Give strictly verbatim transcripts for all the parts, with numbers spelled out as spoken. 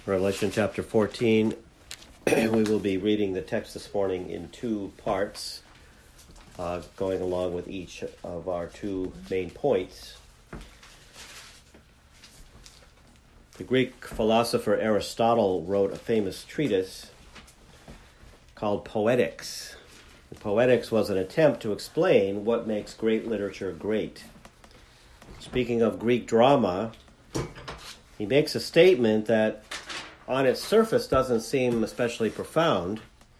Revelation chapter fourteen. We will be reading the text this morning in two parts, uh, going along with each of our two main points. The Greek philosopher Aristotle wrote a famous treatise called Poetics. And Poetics was an attempt to explain what makes great literature great. Speaking of Greek drama, he makes a statement that on its surface doesn't seem especially profound,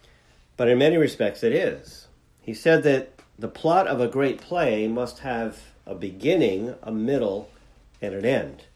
but in many respects it is. He said that the plot of a great play must have a beginning, a middle, and an end.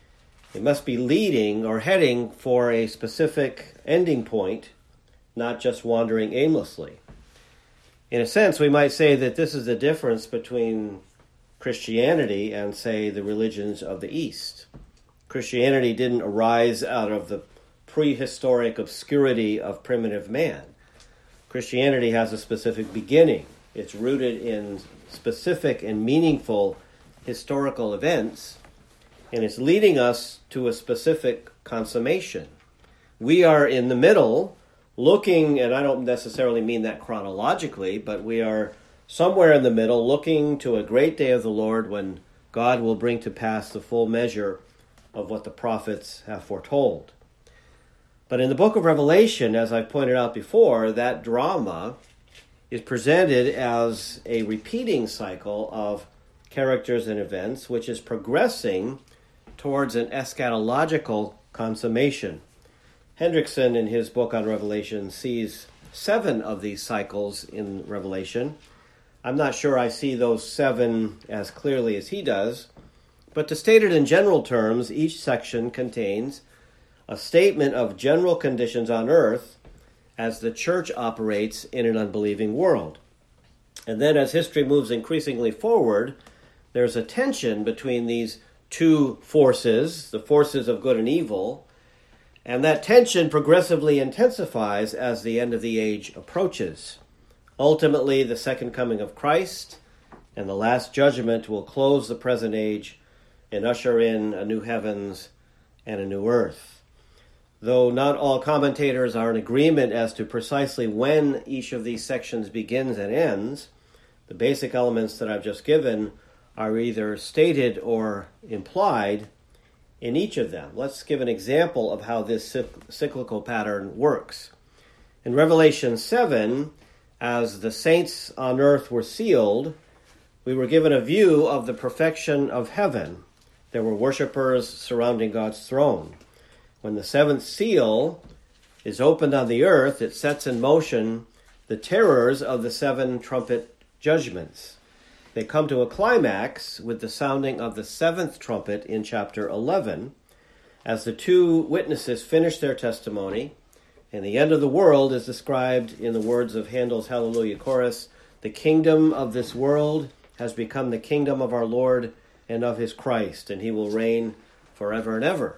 It must be leading or heading for a specific ending point, not just wandering aimlessly. In a sense, we might say that this is the difference between Christianity and, say, the religions of the East. Christianity didn't arise out of the prehistoric obscurity of primitive man. Christianity has a specific beginning. It's rooted in specific and meaningful historical events, and it's leading us to a specific consummation. We are in the middle, looking, and I don't necessarily mean that chronologically, but we are somewhere in the middle, looking to a great day of the Lord when God will bring to pass the full measure of what the prophets have foretold. But in the book of Revelation, as I pointed out before, that drama is presented as a repeating cycle of characters and events, which is progressing towards an eschatological consummation. Hendrickson, in his book on Revelation, sees seven of these cycles in Revelation. I'm not sure I see those seven as clearly as he does, but to state it in general terms, each section contains a statement of general conditions on earth as the church operates in an unbelieving world. And then as history moves increasingly forward, there's a tension between these two forces, the forces of good and evil, and that tension progressively intensifies as the end of the age approaches. Ultimately, the second coming of Christ and the last judgment will close the present age and usher in a new heavens and a new earth. Though not all commentators are in agreement as to precisely when each of these sections begins and ends, the basic elements that I've just given are either stated or implied in each of them. Let's give an example of how this cyclical pattern works. In Revelation seven, as the saints on earth were sealed, we were given a view of the perfection of heaven. There were worshipers surrounding God's throne. When the seventh seal is opened on the earth, it sets in motion the terrors of the seven trumpet judgments. They come to a climax with the sounding of the seventh trumpet in chapter eleven, as the two witnesses finish their testimony, and the end of the world is described in the words of Handel's Hallelujah Chorus: "The kingdom of this world has become the kingdom of our Lord and of his Christ, and he will reign forever and ever."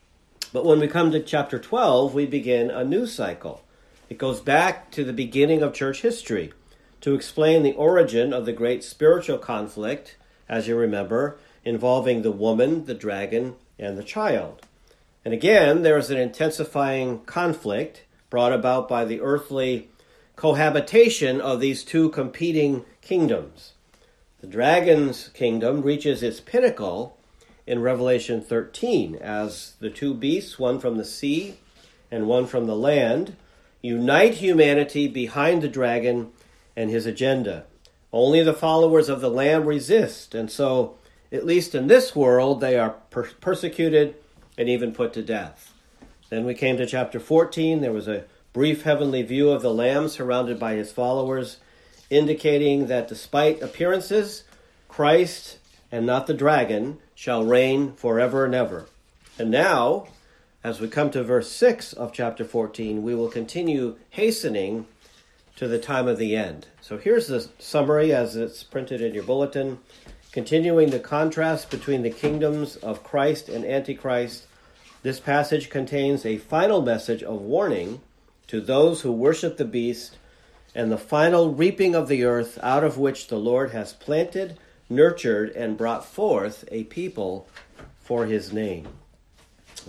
But when we come to chapter twelve, we begin a new cycle. It goes back to the beginning of church history to explain the origin of the great spiritual conflict, as you remember, involving the woman, the dragon, and the child. And again, there is an intensifying conflict brought about by the earthly cohabitation of these two competing kingdoms. The dragon's kingdom reaches its pinnacle in Revelation thirteen, as the two beasts, one from the sea and one from the land, unite humanity behind the dragon and his agenda. Only the followers of the Lamb resist, and so, at least in this world, they are per- persecuted and even put to death. Then we came to chapter fourteen. There was a brief heavenly view of the Lamb surrounded by his followers, indicating that despite appearances, Christ and not the dragon shall reign forever and ever. And now, as we come to verse six of chapter fourteen, we will continue hastening to the time of the end. So here's the summary as it's printed in your bulletin. Continuing the contrast between the kingdoms of Christ and Antichrist, this passage contains a final message of warning to those who worship the beast and the final reaping of the earth, out of which the Lord has planted, nurtured, and brought forth a people for his name.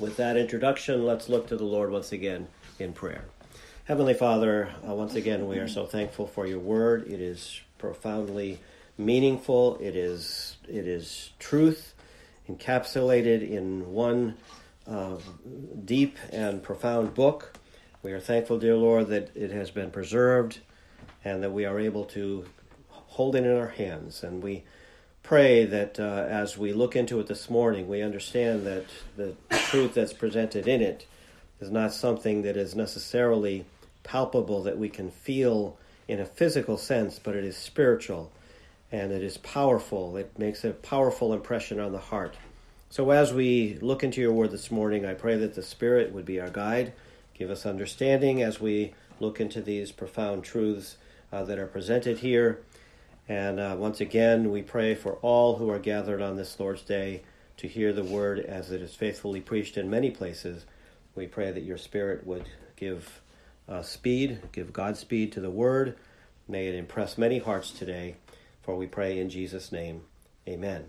with that introduction, let's look to the Lord once again in prayer. Heavenly Father, uh, once again, we are so thankful for your word. It is profoundly meaningful. It is it is truth encapsulated in one uh, deep and profound book. We are thankful, dear Lord, that it has been preserved and that we are able to hold it in our hands. And we pray that uh, as we look into it this morning, we understand that the truth that's presented in it is not something that is necessarily palpable, that we can feel in a physical sense, but it is spiritual and it is powerful. It makes a powerful impression on the heart. So as we look into your word this morning, I pray that the Spirit would be our guide, give us understanding as we look into these profound truths uh, that are presented here. And uh, once again, we pray for all who are gathered on this Lord's Day to hear the word as it is faithfully preached in many places. We pray that your Spirit would give uh, speed, give Godspeed to the word. May it impress many hearts today, for we pray in Jesus' name. Amen.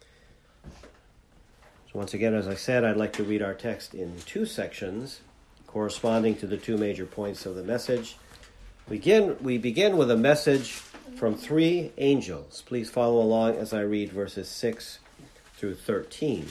So once again, as I said, I'd like to read our text in two sections, corresponding to the two major points of the message. We begin, we begin with a message from three angels. Please follow along as I read verses six through thirteen.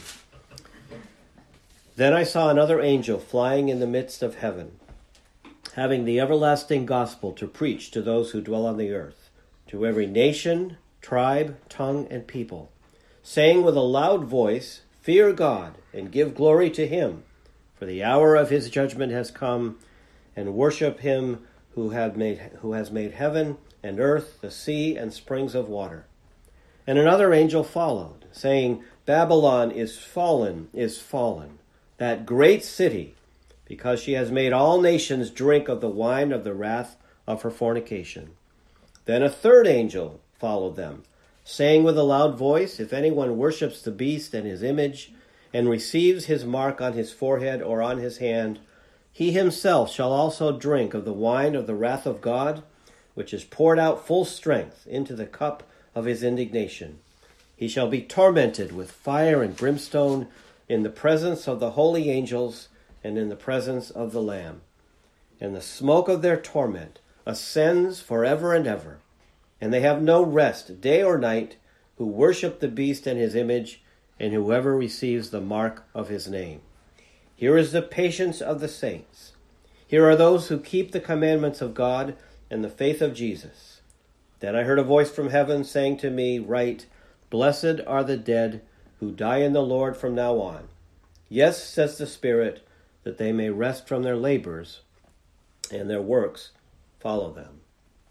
Then I saw another angel flying in the midst of heaven, having the everlasting gospel to preach to those who dwell on the earth, to every nation, tribe, tongue, and people, saying with a loud voice, "Fear God, and give glory to him, for the hour of his judgment has come, and worship him who have made who has made heaven and earth, the sea, and springs of water." And another angel followed, saying, "Babylon is fallen, is fallen, that great city, because she has made all nations drink of the wine of the wrath of her fornication." Then a third angel followed them, saying with a loud voice, "If anyone worships the beast and his image, and receives his mark on his forehead or on his hand, he himself shall also drink of the wine of the wrath of God, which is poured out full strength into the cup of his indignation. He shall be tormented with fire and brimstone in the presence of the holy angels and in the presence of the Lamb. And the smoke of their torment ascends forever and ever. And they have no rest day or night who worship the beast and his image, and whoever receives the mark of his name. Here is the patience of the saints. Here are those who keep the commandments of God and the faith of Jesus." Then I heard a voice from heaven saying to me, "Write, Blessed are the dead who die in the Lord from now on. Yes, says the Spirit, that they may rest from their labors, and their works follow them."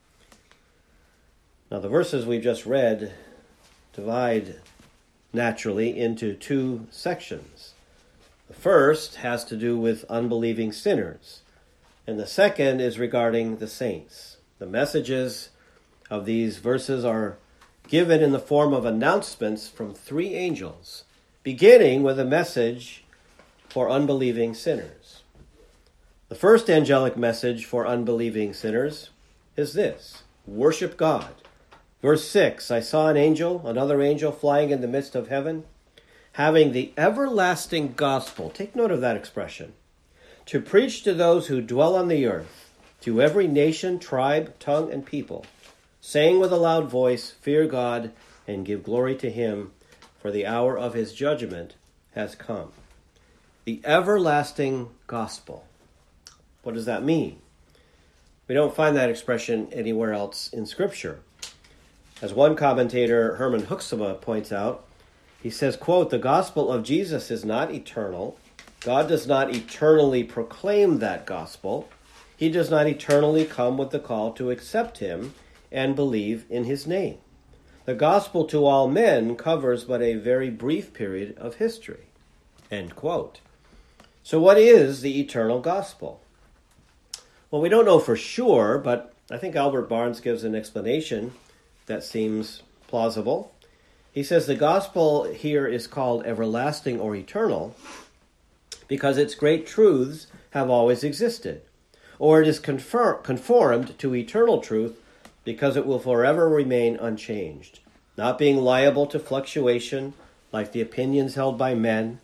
Now the verses we've just read divide naturally into two sections. The first has to do with unbelieving sinners, and the second is regarding the saints. The messages of these verses are given in the form of announcements from three angels, beginning with a message for unbelieving sinners. The first angelic message for unbelieving sinners is this: worship God. Verse six, I saw an angel, another angel flying in the midst of heaven, having the everlasting gospel, take note of that expression, to preach to those who dwell on the earth, to every nation, tribe, tongue, and people, saying with a loud voice, "Fear God, and give glory to him, for the hour of his judgment has come." The everlasting gospel. What does that mean? We don't find that expression anywhere else in Scripture. As one commentator, Herman Hoeksema, points out, he says, quote, "The gospel of Jesus is not eternal. God does not eternally proclaim that gospel. He does not eternally come with the call to accept him and believe in his name. The gospel to all men covers but a very brief period of history." End quote. So what is the eternal gospel? Well, we don't know for sure, but I think Albert Barnes gives an explanation that seems plausible. He says the gospel here is called everlasting or eternal because its great truths have always existed, or it is confer- conformed to eternal truth because it will forever remain unchanged, not being liable to fluctuation like the opinions held by men,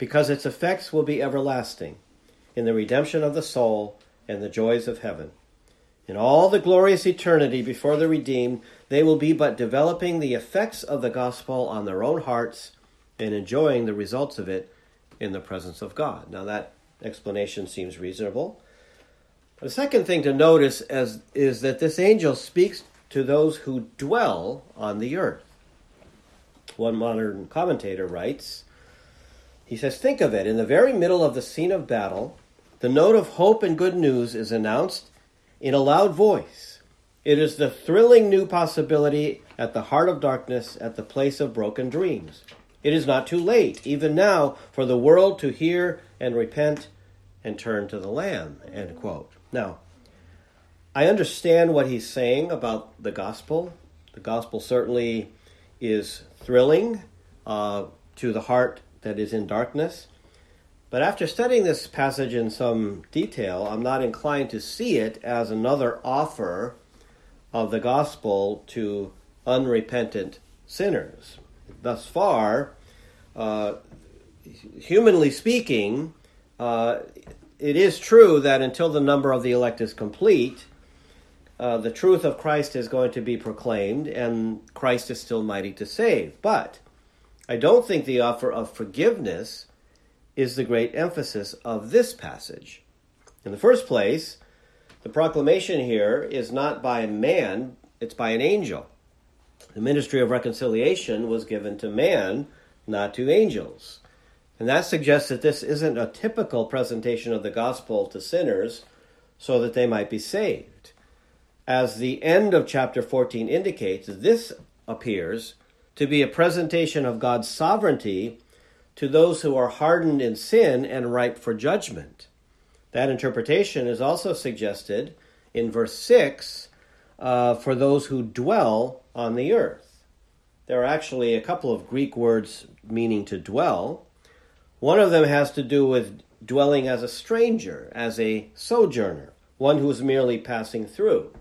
because its effects will be everlasting in the redemption of the soul and the joys of heaven. In all the glorious eternity before the redeemed, they will be but developing the effects of the gospel on their own hearts and enjoying the results of it in the presence of God. Now that explanation seems reasonable. The second thing to notice as, is that this angel speaks to those who dwell on the earth. One modern commentator writes, he says, think of it, in the very middle of the scene of battle, the note of hope and good news is announced in a loud voice. It is the thrilling new possibility at the heart of darkness, at the place of broken dreams. It is not too late, even now, for the world to hear and repent and turn to the Lamb, end quote. Now, I understand what he's saying about the gospel. The gospel certainly is thrilling uh, to the heart that is in darkness. But after studying this passage in some detail, I'm not inclined to see it as another offer of the gospel to unrepentant sinners. Thus far, uh, humanly speaking, uh, it is true that until the number of the elect is complete, uh, the truth of Christ is going to be proclaimed, and Christ is still mighty to save. But I don't think the offer of forgiveness is the great emphasis of this passage. In the first place, the proclamation here is not by a man, it's by an angel. The ministry of reconciliation was given to man, not to angels. And that suggests that this isn't a typical presentation of the gospel to sinners so that they might be saved. As the end of chapter fourteen indicates, this appears to be a presentation of God's sovereignty to those who are hardened in sin and ripe for judgment. That interpretation is also suggested in verse six uh, for those who dwell on the earth. There are actually a couple of Greek words meaning to dwell. One of them has to do with dwelling as a stranger, as a sojourner, one who is merely passing through.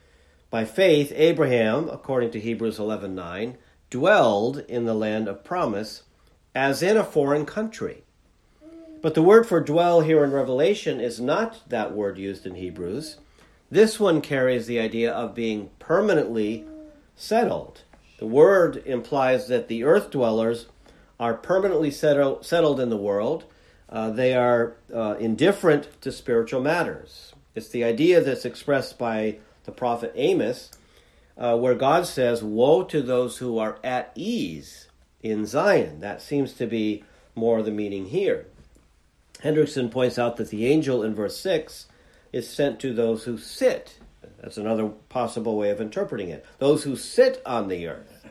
By faith, Abraham, according to Hebrews eleven nine, dwelled in the land of promise as in a foreign country. But the word for dwell here in Revelation is not that word used in Hebrews. This one carries the idea of being permanently settled. The word implies that the earth dwellers are permanently settle, settled in the world. Uh, they are uh, indifferent to spiritual matters. It's the idea that's expressed by the prophet Amos, uh, where God says, woe to those who are at ease in Zion. That seems to be more the meaning here. Hendrickson points out that the angel in verse six is sent to those who sit. That's another possible way of interpreting it. Those who sit on the earth.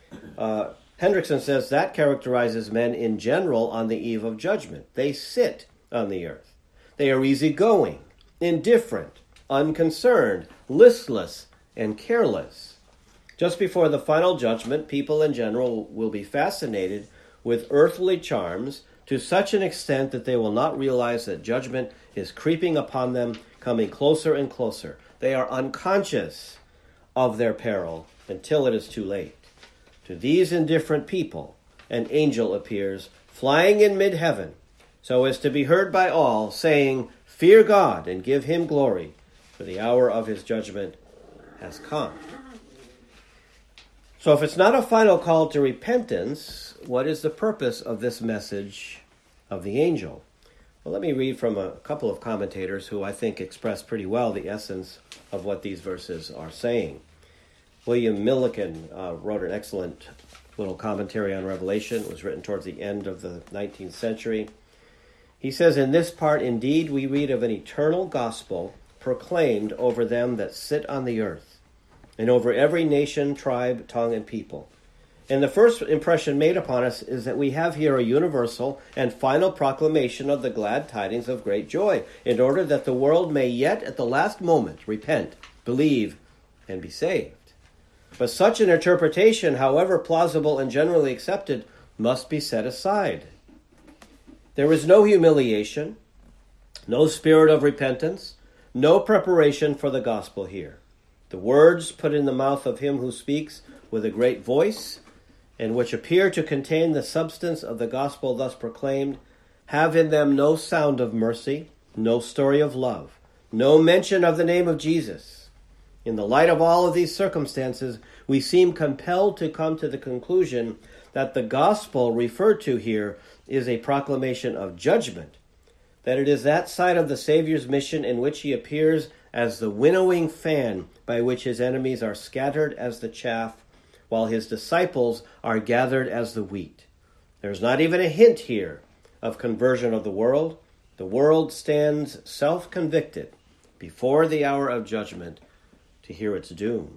Uh, Hendrickson says that characterizes men in general on the eve of judgment. They sit on the earth. They are easygoing, indifferent, unconcerned, listless, and careless. Just before the final judgment, people in general will be fascinated with earthly charms to such an extent that they will not realize that judgment is creeping upon them, coming closer and closer. They are unconscious of their peril until it is too late. To these indifferent people, an angel appears, flying in mid-heaven, so as to be heard by all, saying, fear God and give him glory, for the hour of his judgment has come. So if it's not a final call to repentance, what is the purpose of this message of the angel? Well, let me read from a couple of commentators who I think express pretty well the essence of what these verses are saying. William Milliken uh, wrote an excellent little commentary on Revelation. It was written towards the end of the nineteenth century. He says, in this part, indeed, we read of an eternal gospel proclaimed over them that sit on the earth, and over every nation, tribe, tongue, and people. And the first impression made upon us is that we have here a universal and final proclamation of the glad tidings of great joy, in order that the world may yet at the last moment repent, believe, and be saved. But such an interpretation, however plausible and generally accepted, must be set aside. There is no humiliation, no spirit of repentance, no preparation for the gospel here. The words put in the mouth of him who speaks with a great voice, and which appear to contain the substance of the gospel thus proclaimed, have in them no sound of mercy, no story of love, no mention of the name of Jesus. In the light of all of these circumstances, we seem compelled to come to the conclusion that the gospel referred to here is a proclamation of judgment, that it is that side of the Savior's mission in which he appears as the winnowing fan by which his enemies are scattered as the chaff, while his disciples are gathered as the wheat. There's not even a hint here of conversion of the world. The world stands self-convicted before the hour of judgment to hear its doom.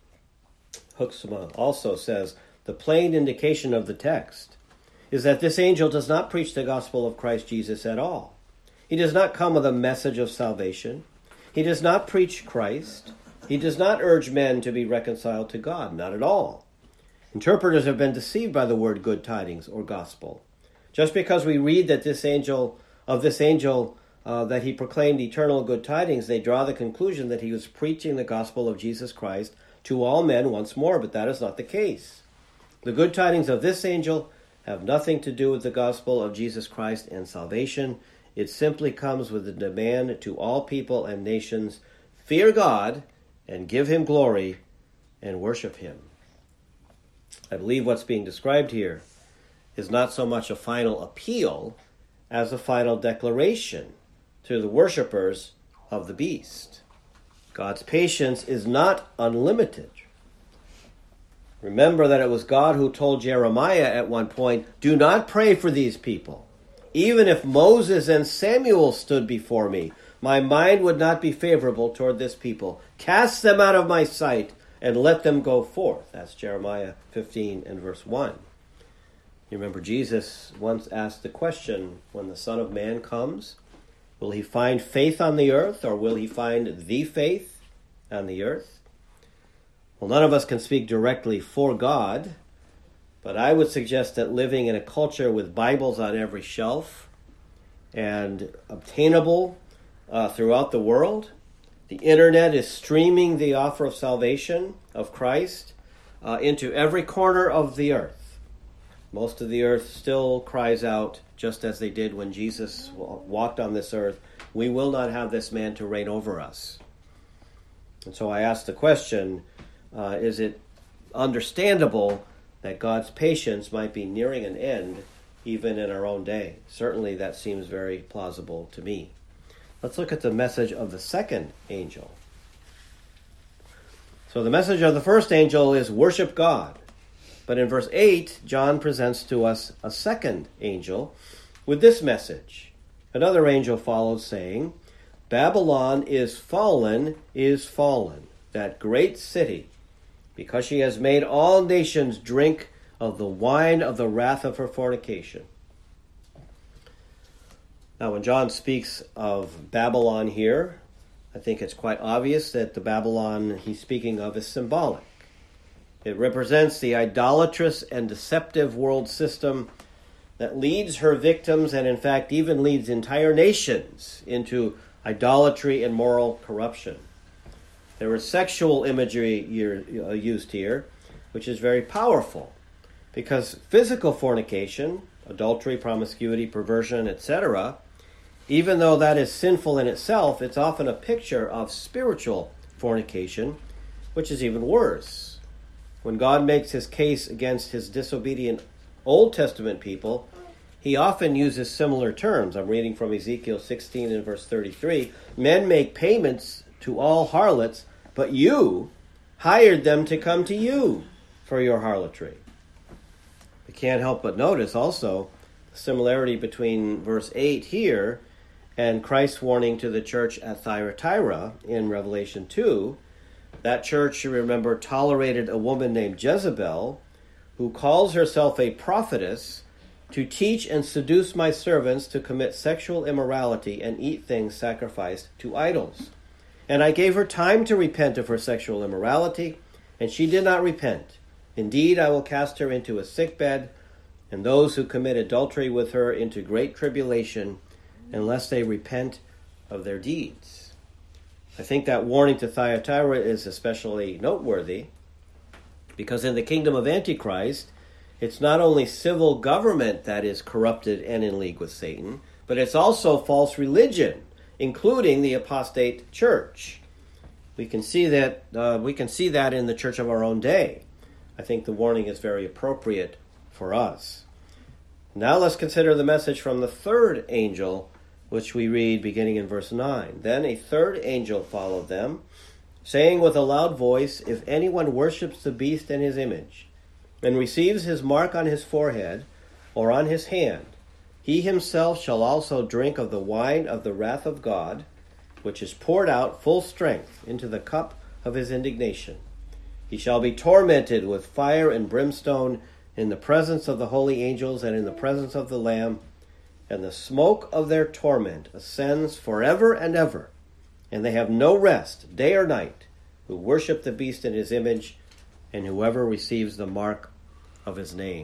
Hoeksema also says, the plain indication of the text is that this angel does not preach the gospel of Christ Jesus at all. He does not come with a message of salvation. He does not preach Christ. He does not urge men to be reconciled to God, not at all. Interpreters have been deceived by the word good tidings or gospel. Just because we read that this angel, of this angel, uh, that he proclaimed eternal good tidings, they draw the conclusion that he was preaching the gospel of Jesus Christ to all men once more, but that is not the case. The good tidings of this angel have nothing to do with the gospel of Jesus Christ and salvation. It simply comes with the demand to all people and nations, fear God and give him glory and worship him. I believe what's being described here is not so much a final appeal as a final declaration to the worshipers of the beast. God's patience is not unlimited. Remember that it was God who told Jeremiah at one point, do not pray for these people. Even if Moses and Samuel stood before me, my mind would not be favorable toward this people. Cast them out of my sight and let them go forth. That's Jeremiah fifteen and verse one. You remember Jesus once asked the question, when the Son of Man comes, will he find faith on the earth, or will he find the faith on the earth? Well, none of us can speak directly for God, but I would suggest that living in a culture with Bibles on every shelf and obtainable uh, throughout the world, the internet is streaming the offer of salvation of Christ uh, into every corner of the earth. Most of the earth still cries out, just as they did when Jesus walked on this earth, we will not have this man to reign over us. And so I ask the question, uh, is it understandable that God's patience might be nearing an end even in our own day? Certainly that seems very plausible to me. Let's look at the message of the second angel. So the message of the first angel is worship God. But in verse eight, John presents to us a second angel with this message. Another angel follows saying, Babylon is fallen, is fallen, that great city, because she has made all nations drink of the wine of the wrath of her fornication. Now, when John speaks of Babylon here, I think it's quite obvious that the Babylon he's speaking of is symbolic. It represents the idolatrous and deceptive world system that leads her victims, and in fact even leads entire nations, into idolatry and moral corruption. There is sexual imagery used here, which is very powerful, because physical fornication, adultery, promiscuity, perversion, et cetera, even though that is sinful in itself, it's often a picture of spiritual fornication, which is even worse. When God makes his case against his disobedient Old Testament people, he often uses similar terms. I'm reading from Ezekiel sixteen and verse thirty-three. Men make payments to all harlots, but you hired them to come to you for your harlotry. We can't help but notice also the similarity between verse eight here and Christ's warning to the church at Thyatira in Revelation two. That church, you remember, tolerated a woman named Jezebel, who calls herself a prophetess, to teach and seduce my servants to commit sexual immorality and eat things sacrificed to idols. And I gave her time to repent of her sexual immorality, and she did not repent. Indeed, I will cast her into a sickbed, and those who commit adultery with her into great tribulation, unless they repent of their deeds. I think that warning to Thyatira is especially noteworthy, because in the kingdom of Antichrist, It's not only civil government that is corrupted and in league with Satan, but it's also false religion, including the apostate church. We can see that uh, we can see that in the church of our own day. I think the warning is very appropriate for us. Now let's consider the message from the third angel, which we read beginning in verse nine. Then a third angel followed them, saying with a loud voice, "If anyone worships the beast and his image, and receives his mark on his forehead or on his hand, he himself shall also drink of the wine of the wrath of God, which is poured out full strength into the cup of his indignation. He shall be tormented with fire and brimstone in the presence of the holy angels and in the presence of the Lamb, and the smoke of their torment ascends forever and ever, and they have no rest day or night, who worship the beast in his image, and whoever receives the mark of his name."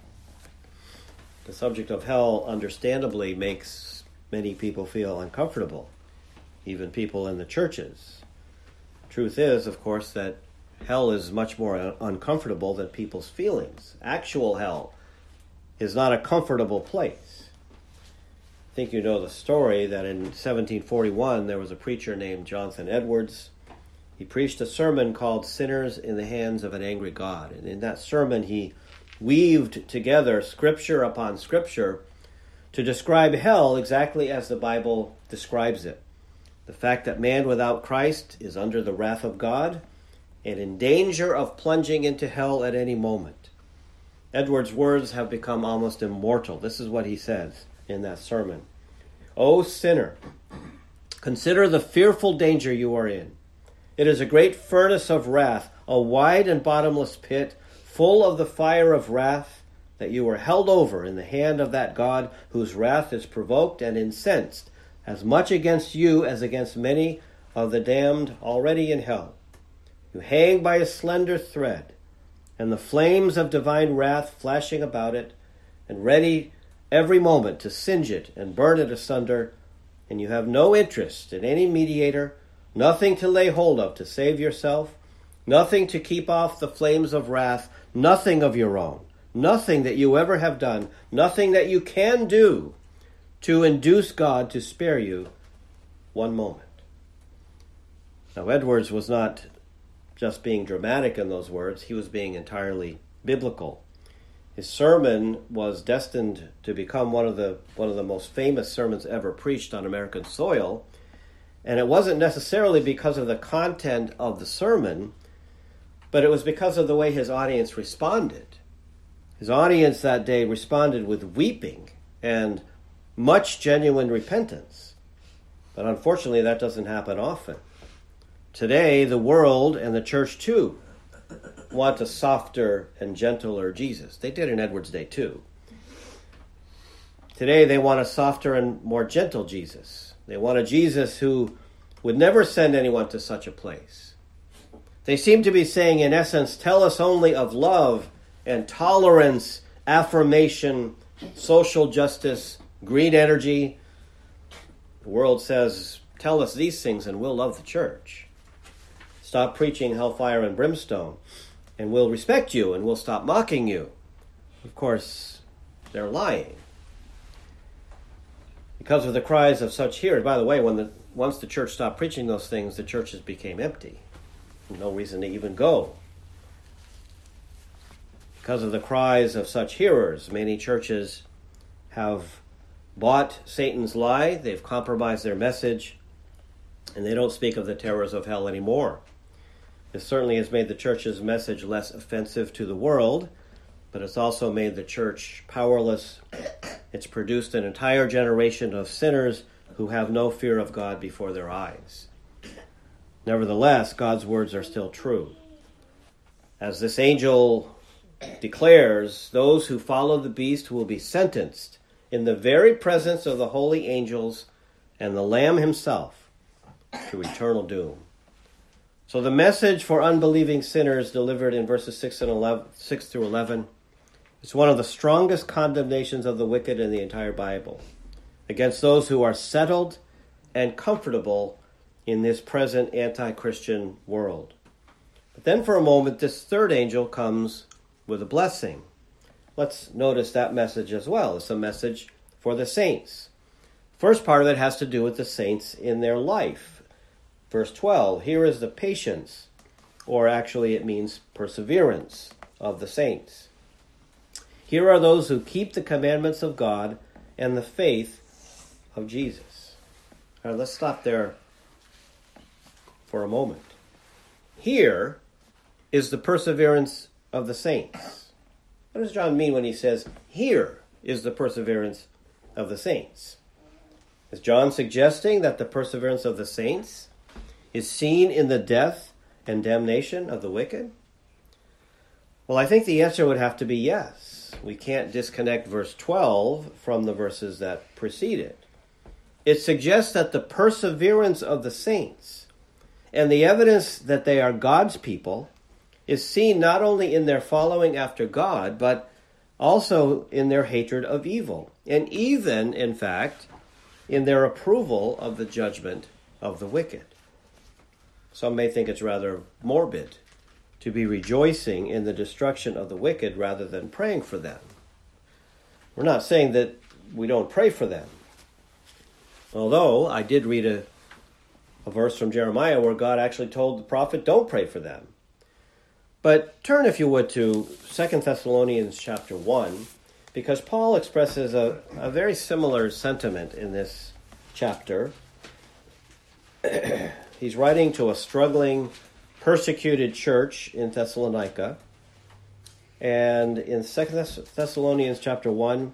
The subject of hell, understandably, makes many people feel uncomfortable, even people in the churches. Truth is, of course, that hell is much more un- uncomfortable than people's feelings. Actual hell is not a comfortable place. I think you know the story that in seventeen forty-one there was a preacher named Jonathan Edwards. He preached a sermon called "Sinners in the Hands of an Angry God." And in that sermon he weaved together scripture upon scripture to describe hell exactly as the Bible describes it. The fact that man without Christ is under the wrath of God and in danger of plunging into hell at any moment. Edwards' words have become almost immortal. This is what he says in that sermon. "O sinner, consider the fearful danger you are in. It is a great furnace of wrath, a wide and bottomless pit, full of the fire of wrath, that you are held over in the hand of that God whose wrath is provoked and incensed as much against you as against many of the damned already in hell. You hang by a slender thread, and the flames of divine wrath flashing about it, and ready every moment to singe it and burn it asunder, and you have no interest in any mediator, nothing to lay hold of to save yourself, nothing to keep off the flames of wrath, nothing of your own, nothing that you ever have done, nothing that you can do to induce God to spare you one moment." Now, Edwards was not just being dramatic in those words, he was being entirely biblical. His sermon was destined to become one of the one of the most famous sermons ever preached on American soil, and it wasn't necessarily because of the content of the sermon, but it was because of the way his audience responded. His audience that day responded with weeping and much genuine repentance. But unfortunately, that doesn't happen often. Today, the world and the church, too, want a softer and gentler Jesus. They did in Edwards' day, too. Today, they want a softer and more gentle Jesus. They want a Jesus who would never send anyone to such a place. They seem to be saying, in essence, tell us only of love and tolerance, affirmation, social justice, green energy. The world says, tell us these things and we'll love the church. Stop preaching hellfire and brimstone, and we'll respect you, and we'll stop mocking you. Of course, they're lying. Because of the cries of such hearers, by the way, when the once the church stopped preaching those things, the churches became empty. No reason to even go. Because of the cries of such hearers, many churches have bought Satan's lie, they've compromised their message, and they don't speak of the terrors of hell anymore. This certainly has made the church's message less offensive to the world, but it's also made the church powerless. It's produced an entire generation of sinners who have no fear of God before their eyes. Nevertheless, God's words are still true. As this angel declares, those who follow the beast will be sentenced in the very presence of the holy angels and the Lamb himself to eternal doom. So the message for unbelieving sinners delivered in verses six and eleven, six through eleven is one of the strongest condemnations of the wicked in the entire Bible, against those who are settled and comfortable in this present anti-Christian world. But then for a moment, this third angel comes with a blessing. let's notice that message as well. It's a message for the saints. First part of it has to do with the saints in their life. Verse twelve, here is the patience, or actually it means perseverance of the saints. Here are those who keep the commandments of God and the faith of Jesus. All right, let's stop there for a moment. Here is the perseverance of the saints. What does John mean when he says, here is the perseverance of the saints? Is John suggesting that the perseverance of the saints is seen in the death and damnation of the wicked? Well, I think the answer would have to be yes. We can't disconnect verse twelve from the verses that precede it. It suggests that the perseverance of the saints and the evidence that they are God's people is seen not only in their following after God, but also in their hatred of evil, and even, in fact, in their approval of the judgment of the wicked. Some may think it's rather morbid to be rejoicing in the destruction of the wicked rather than praying for them. We're not saying that we don't pray for them. Although I did read a, a verse from Jeremiah where God actually told the prophet, don't pray for them. But turn, if you would, to Second Thessalonians chapter one, because Paul expresses a, a very similar sentiment in this chapter. He's writing to a struggling, persecuted church in Thessalonica. And in Second Thessalonians chapter one,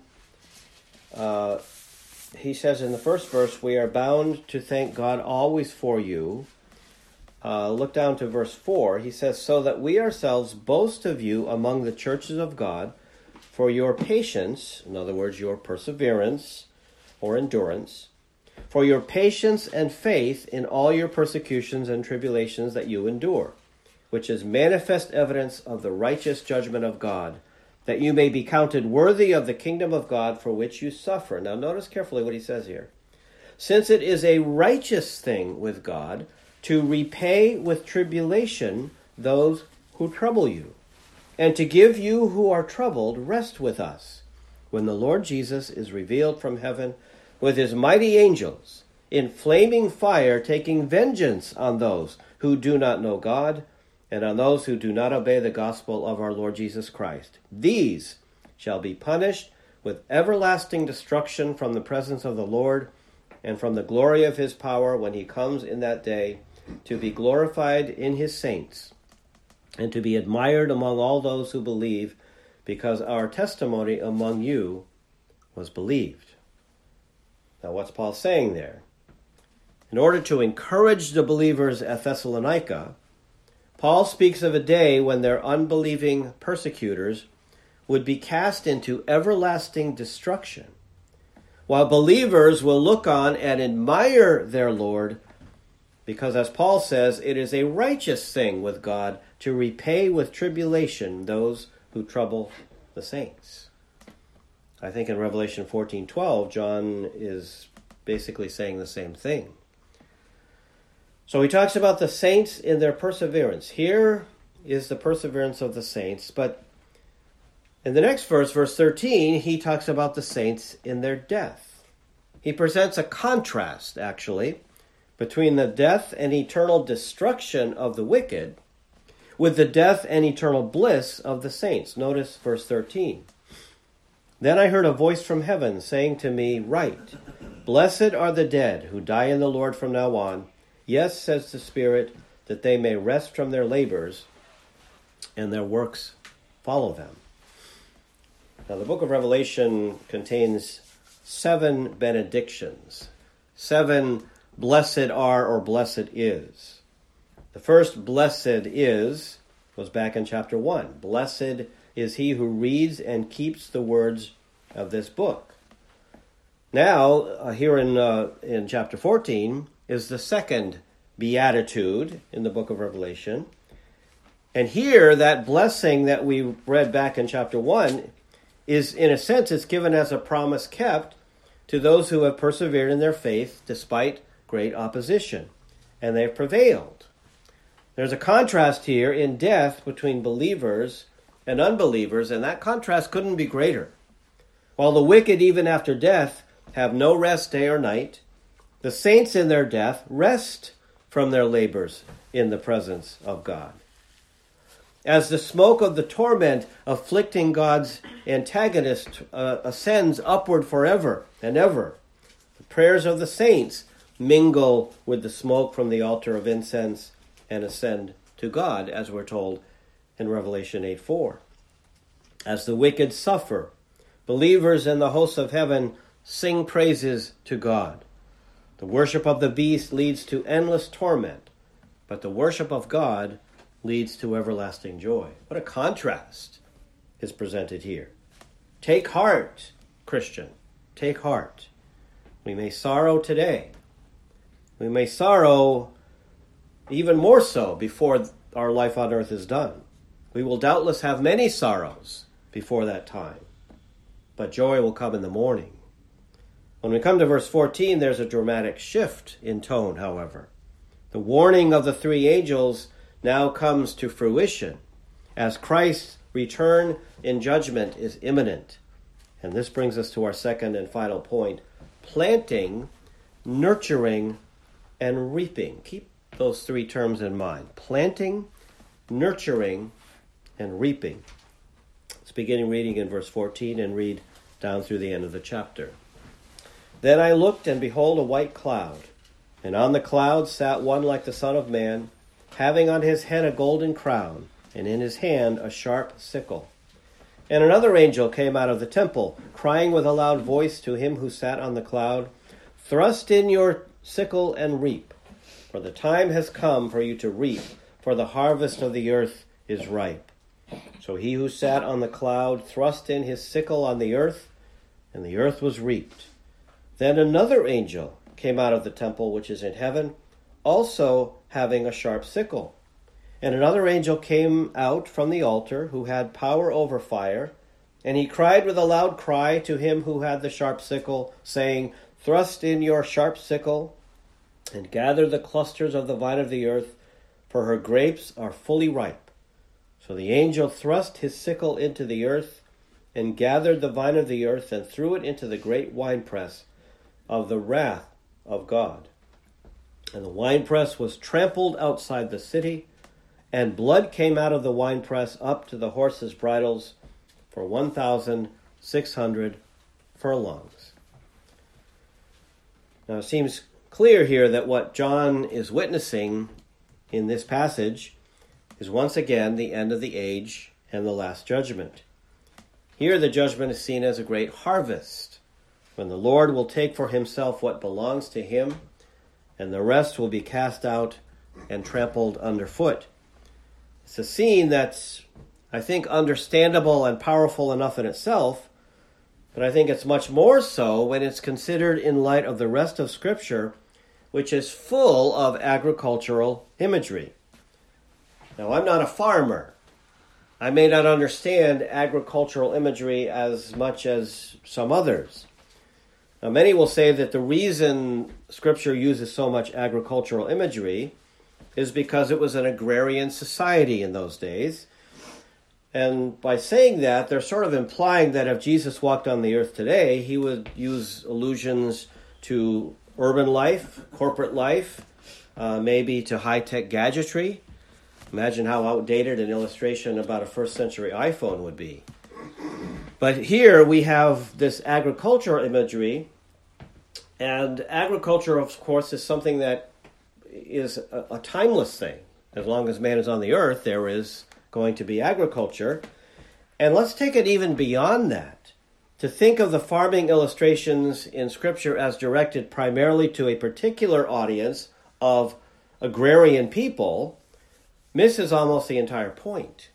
uh, he says in the first verse, we are bound to thank God always for you. Uh, look down to verse four. He says, so that we ourselves boast of you among the churches of God for your patience, in other words, your perseverance or endurance, for your patience and faith in all your persecutions and tribulations that you endure, which is manifest evidence of the righteous judgment of God, that you may be counted worthy of the kingdom of God for which you suffer. Now notice carefully what he says here. Since it is a righteous thing with God to repay with tribulation those who trouble you, and to give you who are troubled rest with us, when the Lord Jesus is revealed from heaven with his mighty angels, in flaming fire, taking vengeance on those who do not know God, and on those who do not obey the gospel of our Lord Jesus Christ. These shall be punished with everlasting destruction from the presence of the Lord and from the glory of his power when he comes in that day to be glorified in his saints and to be admired among all those who believe, because our testimony among you was believed. Now, what's Paul saying there? In order to encourage the believers at Thessalonica, Paul speaks of a day when their unbelieving persecutors would be cast into everlasting destruction, while believers will look on and admire their Lord, because, as Paul says, it is a righteous thing with God to repay with tribulation those who trouble the saints. I think in Revelation fourteen twelve, John is basically saying the same thing. So he talks about the saints in their perseverance. Here is the perseverance of the saints, but in the next verse, verse thirteen, he talks about the saints in their death. He presents a contrast, actually, between the death and eternal destruction of the wicked with the death and eternal bliss of the saints. Notice verse thirteen. Then I heard a voice from heaven saying to me, write, blessed are the dead who die in the Lord from now on. Yes, says the Spirit, that they may rest from their labors and their works follow them. Now, the book of Revelation contains seven benedictions, seven blessed are or blessed is. The first blessed is goes back in chapter one. Blessed is he who reads and keeps the words of this book. Now, uh, here in uh, in chapter fourteen is the second beatitude in the book of Revelation. And here, that blessing that we read back in chapter one is, in a sense, it's given as a promise kept to those who have persevered in their faith despite great opposition, and they've prevailed. There's a contrast here in death between believers and unbelievers, and that contrast couldn't be greater. While the wicked, even after death, have no rest day or night, the saints in their death rest from their labors in the presence of God. As the smoke of the torment afflicting God's antagonist uh, ascends upward forever and ever, the prayers of the saints mingle with the smoke from the altar of incense and ascend to God, as we're told in Revelation eight four. As the wicked suffer, believers in the hosts of heaven sing praises to God. The worship of the beast leads to endless torment, but the worship of God leads to everlasting joy. What a contrast is presented here. Take heart, Christian. Take heart. We may sorrow today. We may sorrow even more so before our life on earth is done. We will doubtless have many sorrows before that time, but joy will come in the morning. When we come to verse fourteen, there's a dramatic shift in tone, however. The warning of the three angels now comes to fruition as Christ's return in judgment is imminent. And this brings us to our second and final point: planting, nurturing, and reaping. Keep those three terms in mind. Planting, nurturing, and reaping. Let's begin reading in verse fourteen and read down through the end of the chapter. Then I looked, and behold, a white cloud, and on the cloud sat one like the Son of Man, having on his head a golden crown, and in his hand a sharp sickle. And another angel came out of the temple, crying with a loud voice to him who sat on the cloud, "Thrust in your sickle and reap, for the time has come for you to reap, for the harvest of the earth is ripe." So he who sat on the cloud thrust in his sickle on the earth, and the earth was reaped. Then another angel came out of the temple which is in heaven, also having a sharp sickle. And another angel came out from the altar, who had power over fire, and he cried with a loud cry to him who had the sharp sickle, saying, "Thrust in your sharp sickle, and gather the clusters of the vine of the earth, for her grapes are fully ripe." So the angel thrust his sickle into the earth, and gathered the vine of the earth, and threw it into the great winepress of the wrath of God. And the winepress was trampled outside the city, and blood came out of the winepress up to the horses' bridles for one thousand six hundred furlongs. Now it seems clear here that what John is witnessing in this passage is once again the end of the age and the last judgment. Here the judgment is seen as a great harvest, when the Lord will take for himself what belongs to him, and the rest will be cast out and trampled underfoot. It's a scene that's, I think, understandable and powerful enough in itself, but I think it's much more so when it's considered in light of the rest of Scripture, which is full of agricultural imagery. Now, I'm not a farmer. I may not understand agricultural imagery as much as some others. Now, many will say that the reason Scripture uses so much agricultural imagery is because it was an agrarian society in those days. And by saying that, they're sort of implying that if Jesus walked on the earth today, he would use allusions to urban life, corporate life, uh, maybe to high-tech gadgetry. Imagine how outdated an illustration about a first century iPhone would be. But here we have this agricultural imagery, and agriculture, of course, is something that is a, a timeless thing. As long as man is on the earth, there is going to be agriculture. And let's take it even beyond that, to think of the farming illustrations in Scripture as directed primarily to a particular audience of agrarian people misses almost the entire point.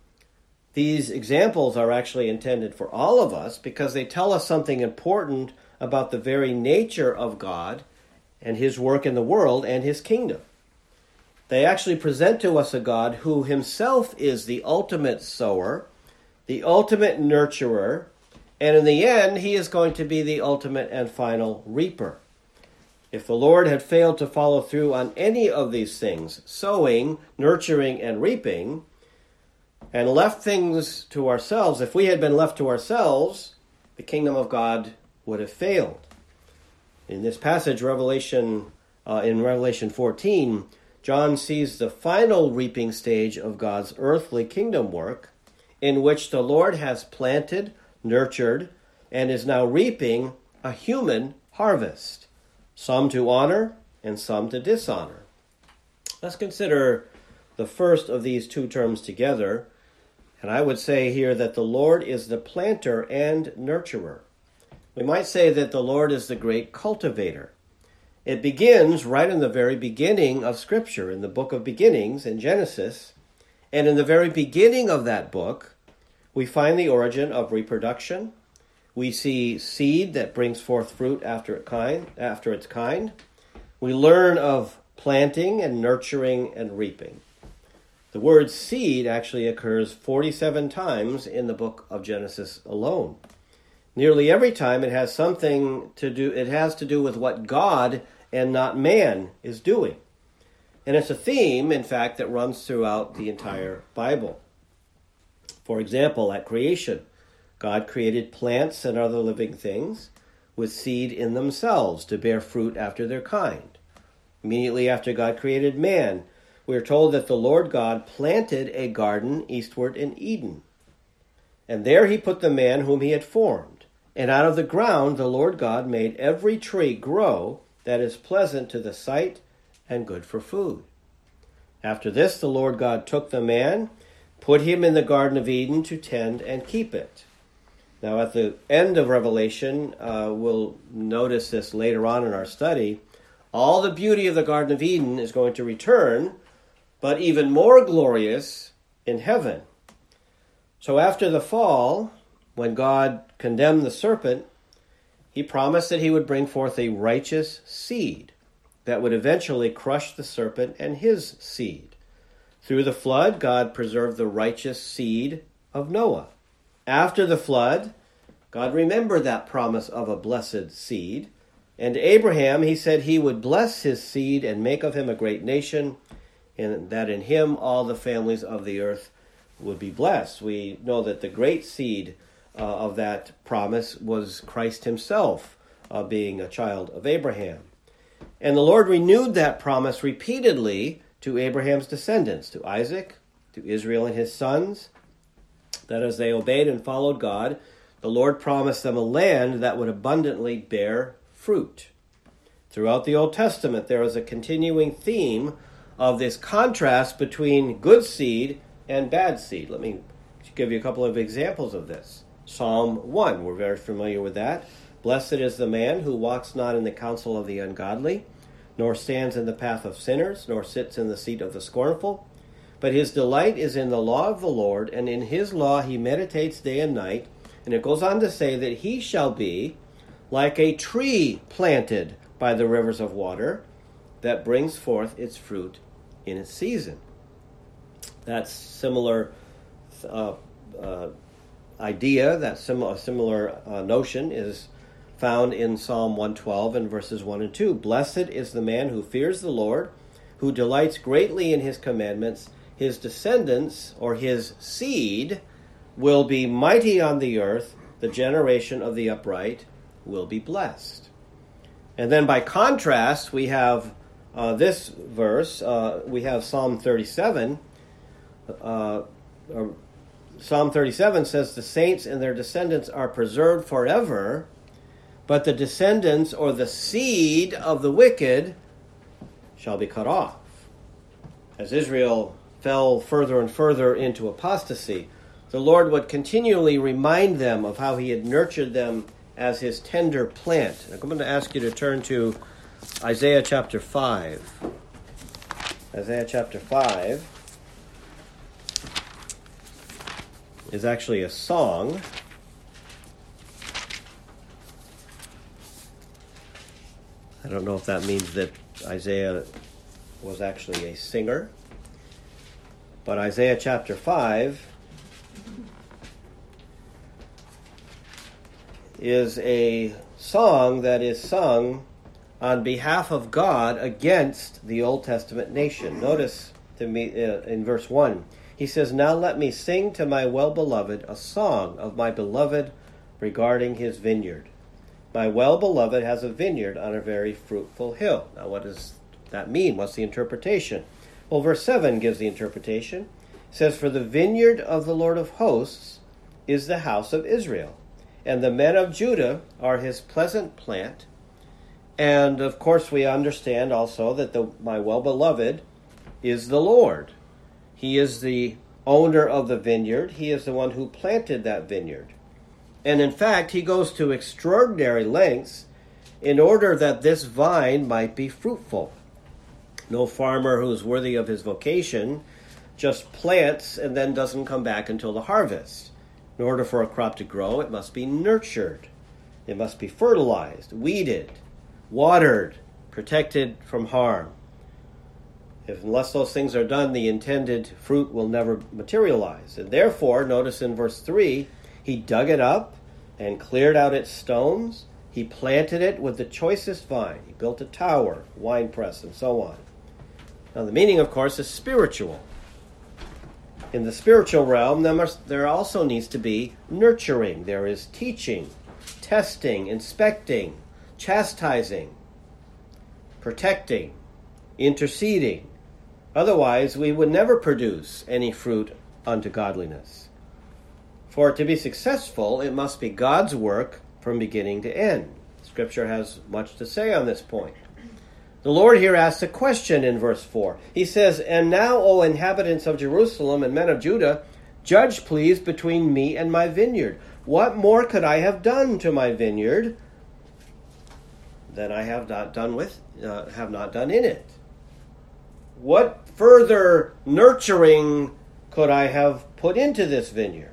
These examples are actually intended for all of us because they tell us something important about the very nature of God and his work in the world and his kingdom. They actually present to us a God who himself is the ultimate sower, the ultimate nurturer, and in the end, he is going to be the ultimate and final reaper. If the Lord had failed to follow through on any of these things, sowing, nurturing, and reaping, and left things to ourselves, if we had been left to ourselves, the kingdom of God would have failed. In this passage, Revelation, uh, in Revelation fourteen, John sees the final reaping stage of God's earthly kingdom work, in which the Lord has planted, nurtured, and is now reaping a human harvest, some to honor and some to dishonor. Let's consider the first of these two terms together, and I would say here that the Lord is the planter and nurturer. We might say that the Lord is the great cultivator. It begins right in the very beginning of Scripture, in the book of beginnings, in Genesis, and in the very beginning of that book, we find the origin of reproduction. We see seed that brings forth fruit after it kind, after its kind. We learn of planting and nurturing and reaping. The word seed actually occurs forty-seven times in the book of Genesis alone. Nearly every time it has something to do, it has to do with what God and not man is doing. And it's a theme, in fact, that runs throughout the entire Bible. For example, at creation, God created plants and other living things with seed in themselves to bear fruit after their kind. Immediately after God created man, we are told that the Lord God planted a garden eastward in Eden. And there he put the man whom he had formed. And out of the ground the Lord God made every tree grow that is pleasant to the sight and good for food. After this, the Lord God took the man, put him in the Garden of Eden to tend and keep it. Now, at the end of Revelation, uh, we'll notice this later on in our study, all the beauty of the Garden of Eden is going to return, but even more glorious in heaven. So after the fall, when God condemned the serpent, he promised that he would bring forth a righteous seed that would eventually crush the serpent and his seed. Through the flood, God preserved the righteous seed of Noah. After the flood, God remembered that promise of a blessed seed. And Abraham, he said he would bless his seed and make of him a great nation, and that in him all the families of the earth would be blessed. We know that the great seed uh, of that promise was Christ himself, uh, being a child of Abraham. And the Lord renewed that promise repeatedly to Abraham's descendants, to Isaac, to Israel and his sons, that as they obeyed and followed God, the Lord promised them a land that would abundantly bear fruit. Throughout the Old Testament, there is a continuing theme of this contrast between good seed and bad seed. Let me give you a couple of examples of this. Psalm one, we're very familiar with that. Blessed is the man who walks not in the counsel of the ungodly, nor stands in the path of sinners, nor sits in the seat of the scornful. But his delight is in the law of the Lord, and in his law he meditates day and night. And it goes on to say that he shall be like a tree planted by the rivers of water that brings forth its fruit in its season. That similar uh, uh, idea, that sim- similar uh, notion is found in Psalm one twelve and verses one and two. Blessed is the man who fears the Lord, who delights greatly in his commandments. His descendants, or his seed, will be mighty on the earth. The generation of the upright will be blessed. And then by contrast, we have uh, this verse. Uh, we have Psalm thirty-seven. Uh, or Psalm thirty-seven says, the saints and their descendants are preserved forever, but the descendants or the seed of the wicked shall be cut off. As Israel fell further and further into apostasy, the Lord would continually remind them of how he had nurtured them as his tender plant. I'm going to ask you to turn to Isaiah chapter five. Isaiah chapter five is actually a song. I don't know if that means that Isaiah was actually a singer. But Isaiah chapter five is a song that is sung on behalf of God against the Old Testament nation. Notice to me uh, in verse one, He says, now let me sing to my well-beloved a song of my beloved regarding his vineyard. My well-beloved has a vineyard on a very fruitful hill. Now what does that mean? What's the interpretation? Well, verse seven gives the interpretation. It says, for the vineyard of the Lord of hosts is the house of Israel, and the men of Judah are his pleasant plant. And of course we understand also that the, my well-beloved is the Lord. He is the owner of the vineyard. He is the one who planted that vineyard. And in fact, he goes to extraordinary lengths in order that this vine might be fruitful. No farmer who's worthy of his vocation just plants and then doesn't come back until the harvest. In order for a crop to grow, it must be nurtured. It must be fertilized, weeded, watered, protected from harm. If unless those things are done, the intended fruit will never materialize. And therefore, notice in verse three, he dug it up and cleared out its stones. He planted it with the choicest vine. He built a tower, winepress, and so on. Now the meaning, of course, is spiritual. In the spiritual realm, there also needs to be nurturing. There is teaching, testing, inspecting, chastising, protecting, interceding. Otherwise, we would never produce any fruit unto godliness. For it to be successful, it must be God's work from beginning to end. Scripture has much to say on this point. The Lord here asks a question in verse four. He says, and now, O inhabitants of Jerusalem and men of Judah, judge please between me and my vineyard. What more could I have done to my vineyard than I have not done with, uh, have not done in it? What further nurturing could I have put into this vineyard?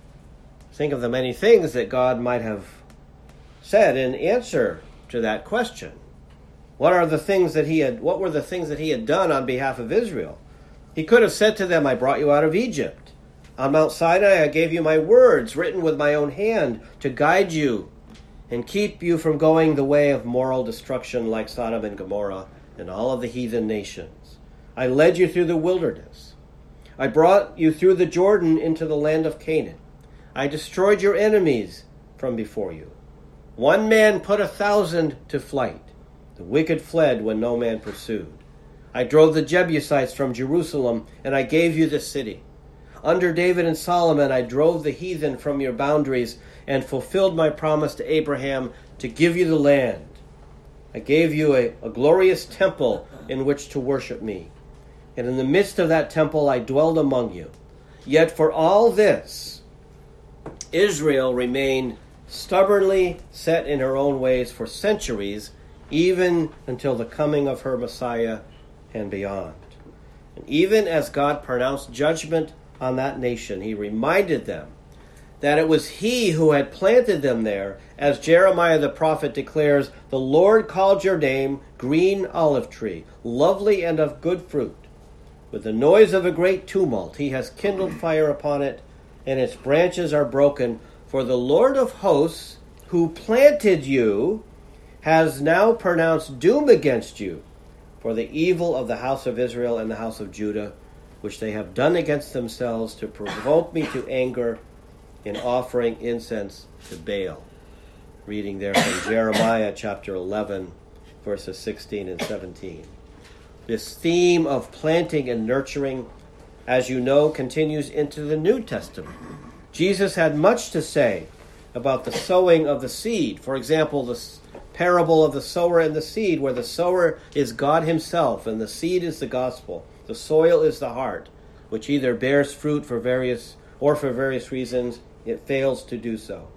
Think of the many things that God might have said in answer to that question. What are the things that he had, what were the things that he had done on behalf of Israel? He could have said to them, I brought you out of Egypt. On Mount Sinai, I gave you my words written with my own hand to guide you and keep you from going the way of moral destruction like Sodom and Gomorrah and all of the heathen nations. I led you through the wilderness. I brought you through the Jordan into the land of Canaan. I destroyed your enemies from before you. One man put a thousand to flight. The wicked fled when no man pursued. I drove the Jebusites from Jerusalem, and I gave you the city. Under David and Solomon, I drove the heathen from your boundaries and fulfilled my promise to Abraham to give you the land. I gave you a, a glorious temple in which to worship me. And in the midst of that temple, I dwelled among you. Yet for all this, Israel remained stubbornly set in her own ways for centuries, even until the coming of her Messiah and beyond. And even as God pronounced judgment on that nation, he reminded them that it was he who had planted them there. As Jeremiah the prophet declares, the Lord called your name green olive tree, lovely and of good fruit. With the noise of a great tumult, he has kindled fire upon it, and its branches are broken. For the Lord of hosts, who planted you, has now pronounced doom against you for the evil of the house of Israel and the house of Judah, which they have done against themselves to provoke me to anger in offering incense to Baal. Reading there from Jeremiah chapter eleven, verses sixteen and seventeen. This theme of planting and nurturing, as you know, continues into the New Testament. Jesus had much to say about the sowing of the seed. For example, the parable of the sower and the seed, where the sower is God himself and the seed is the gospel. The soil is the heart, which either bears fruit for various or for various reasons it fails to do so.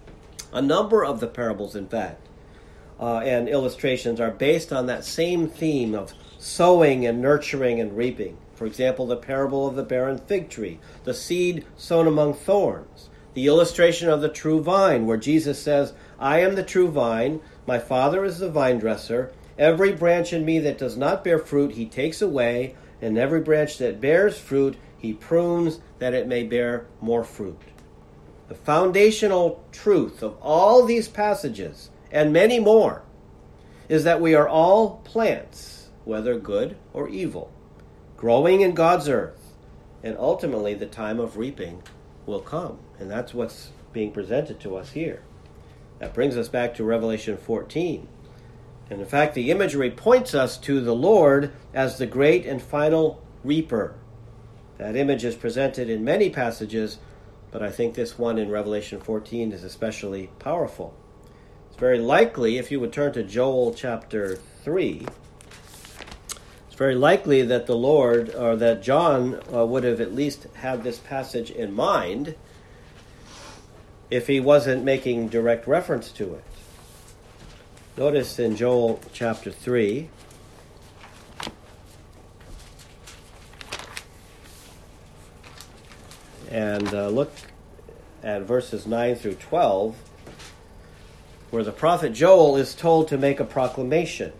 A number of the parables, in fact, uh, and illustrations are based on that same theme of sowing and nurturing and reaping. For example, the parable of the barren fig tree, the seed sown among thorns, the illustration of the true vine, where Jesus says, I am the true vine, my Father is the vine dresser. Every branch in me that does not bear fruit, he takes away, and every branch that bears fruit, he prunes that it may bear more fruit. The foundational truth of all these passages, and many more, is that we are all plants, whether good or evil, growing in God's earth, and ultimately the time of reaping will come. And that's what's being presented to us here. That brings us back to Revelation fourteen. And in fact, the imagery points us to the Lord as the great and final reaper. That image is presented in many passages, but I think this one in Revelation fourteen is especially powerful. It's very likely, if you would turn to Joel chapter three, it's very likely that the Lord, or that John uh, would have at least had this passage in mind if he wasn't making direct reference to it. Notice in Joel chapter three, and uh, look at verses nine through twelve, where the prophet Joel is told to make a proclamation.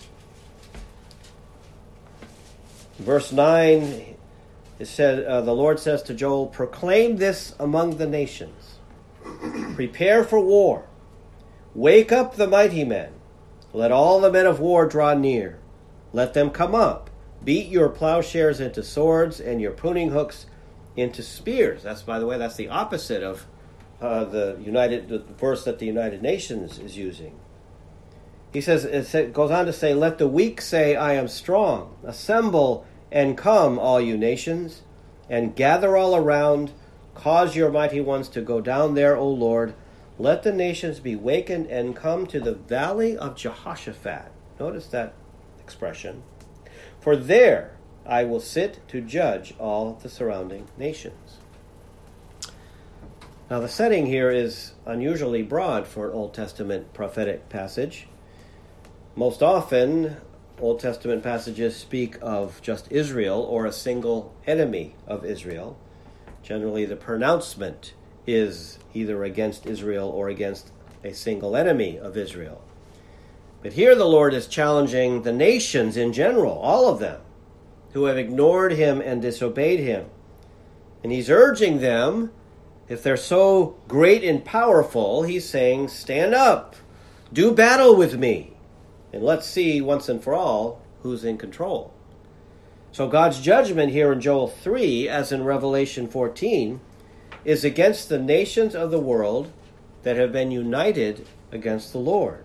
Verse nine, it said, uh, the Lord says to Joel, "Proclaim this among the nations. Prepare for war. Wake up the mighty men. Let all the men of war draw near. Let them come up. Beat your plowshares into swords and your pruning hooks into spears." That's, by the way, that's the opposite of uh, the United the verse that the United Nations is using. He says, it goes on to say, "Let the weak say, I am strong. Assemble and come, all you nations, and gather all around. Cause your mighty ones to go down there, O Lord. Let the nations be wakened and come to the valley of Jehoshaphat." Notice that expression. "For there I will sit to judge all the surrounding nations." Now the setting here is unusually broad for an Old Testament prophetic passage. Most often, Old Testament passages speak of just Israel or a single enemy of Israel. Generally, the pronouncement is either against Israel or against a single enemy of Israel. But here the Lord is challenging the nations in general, all of them, who have ignored him and disobeyed him. And he's urging them, if they're so great and powerful, he's saying, stand up, do battle with me, and let's see once and for all who's in control. So God's judgment here in Joel three, as in Revelation fourteen, is against the nations of the world that have been united against the Lord.